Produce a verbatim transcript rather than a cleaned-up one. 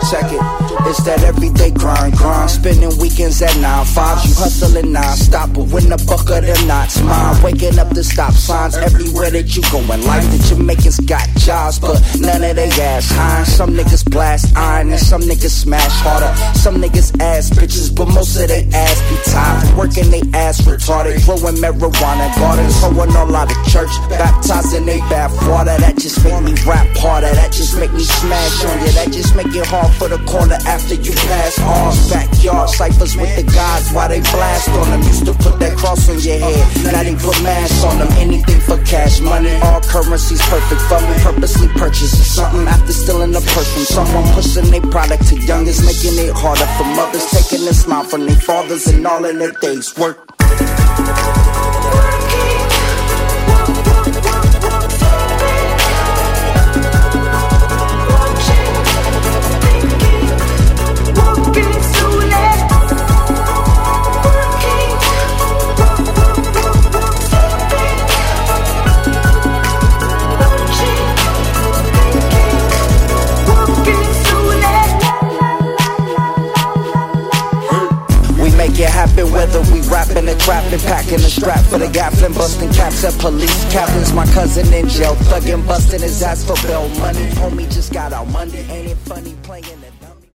check it. It's that everyday grind, grind. Spending weekends at nine fives. You hustling non-stop, but when the buck of the knots mine. Waking up the stop signs everywhere that you going. Like the Jamaicans got jobs, but none of they ass high. Some niggas blast iron and some niggas smash harder. Some niggas ass bitches, but most of they ass be tired. Working they ass retarded, growing marijuana gardens, hoeing all out of church, baptizing they bath water. That just make me rap harder. That just make me smash on you. That just make it hard for the corner after you pass arms. Backyard ciphers with the guys while they blast on them. Used to put that cross on your head, now they put masks on them. Anything for cash money, all currency's perfect for me. Purposely purchasing something after stealing a purse from someone. Pushing their product to youngest, making it harder for mothers. Taking the smile from their fathers and all in their days work. Make it happen whether we rapping or trapping, packing a strap for the gaffling, busting caps at police captains. My cousin in jail, thugging, busting his ass for bail money. Homie just got out Monday, ain't it funny playing it?